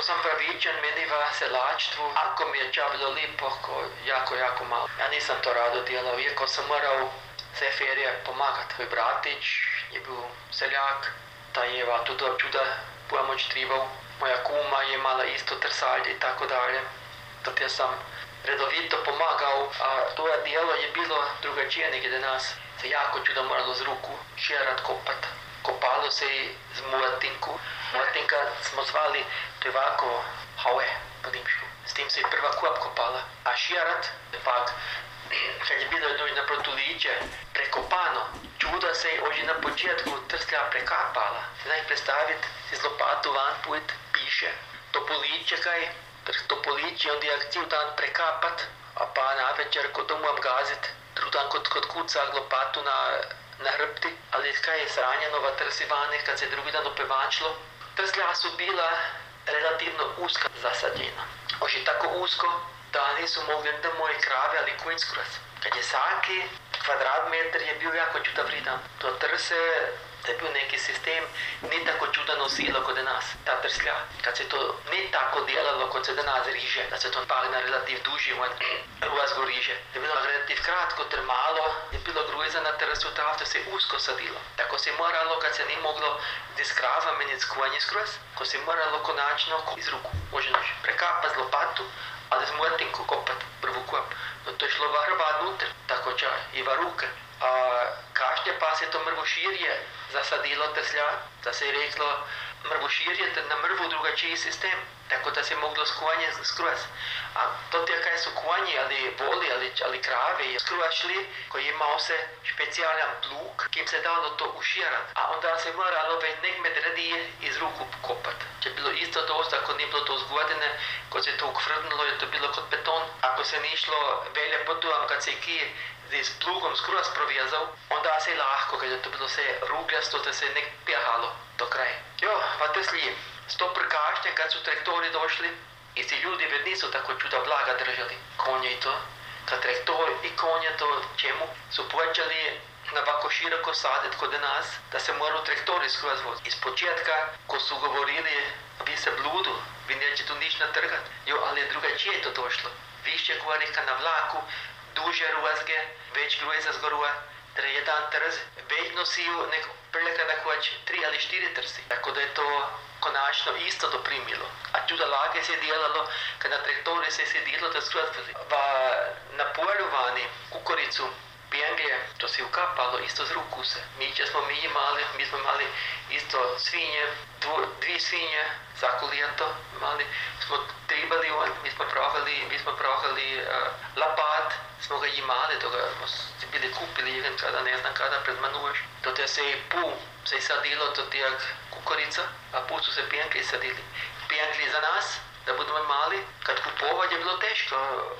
sam pravičan, meni v selačstvu, ako mi je ča bilo lepo, jako malo. Ja nisam to rado delal, iako sam moral vse ferije pomagati. Tvoj bratič je bil seljak, ta je tudi čuda pomoč trebal. Moja kuma je imala isto trsalje i tako dalje. Zato ja sam redovito pomagal, a to delo je bilo drugačije nego nas. Se jako čuda moralo z ruku šerat kopat. Kopalo se i z motinku. Motinka smo zvali, to je ovako haue po nimšku. S tim se i prva kop kopala. A šerat, pak, kad je bilo jedno naproti liče prekopano, čuda se i oži na početku trslja prekapala. Znaj predstavit, si z lopatu van put, piše. To poliče kaj, to poliče, onda je akciju dan prekapat, a pa na večer kod domu gazit, trudan kod kuca lopatu na hrbti, ali kaj je sranjeno v trsivane, kad se drugi dan opevančilo. Trslja su bila relativno uska zasađena. Oži tako usko, da nisu mogli da moje krave, ali konj skroz. Kad je svaki kvadratmetar je bio jako čuda vridan. To trse, to je bio neki sistem, ni tako čuda nosilo kod nas, ta trslja. Kad se to ni tako delalo kod se danas riže, da se to pak na relativ duži razgo riže. Je bilo relativ kratko, ter malo je bilo gruza na trsu, to se usko sadilo. Tako se moralo, kad se ni moglo z krava meniti konji skroz, ko se moralo konačno iz ruku, može nož, prekapa z lopatu, ali z motinku kopat prvu kop. No to je šlo varva nutra, tako ča i va ruke. A kašnje pa se to mrvoširje zasadilo trslja, da se je reklo mrvoširje na mrvu drugačiji sistem, tako da se moglo skonje skroz. A to te kaj su konji, ali voli, ali krave, skroz šli, koji je imao se specijalan plug, kim se dalo to uširat. A onda se moralo već nek medredi iz ruku kopat. Če bilo isto dosta, ako nije bilo to zgodine, ko se to ukvrnilo, je to bilo kod beton. Ako se ni išlo velje potuvam, kad se kije s plugom skroz provjezal, onda se lahko, kad je to bilo se rugljasto, da se nek pjehalo do kraja. Jo, pa tesli, sto prkašnje, kad su traktori došli, i si ljudi već nisu tako čuda blaga držali konje i to. Kad traktor i konje to čemu su počeli na ovako široko sadit kod nas, da se moraju traktori skroz voziti. Iz početka, ko su govorili, vi se bludu, vi neće tu niš natrgat. Jo, ali drugačije je to došlo. Više gorika na vlaku, duže rozge, već gruza zgorua, da je jedan trz, već nosiju neko prilika da hoće 3 ali 4 trsi. Tako da je to konačno isto doprimilo. A čuda lage se delalo, kad na traktori se sedilo da skroz vozi. Na polju vani kukuricu, penglje, to se ukapalo isto z ruku se. Mi smo imali isto svinje, dvije svinje, zakulijato imali. Smo trebali mi smo prohali lapat, smo ga imali, to ga smo bili kupili jedan kada, ne znam kada, pred manuš. To te se se je sadilo, to tijak kukurica, a pu su se penglji sadili. Penglji za nas, da budemo imali, kad kupovati je bilo teško.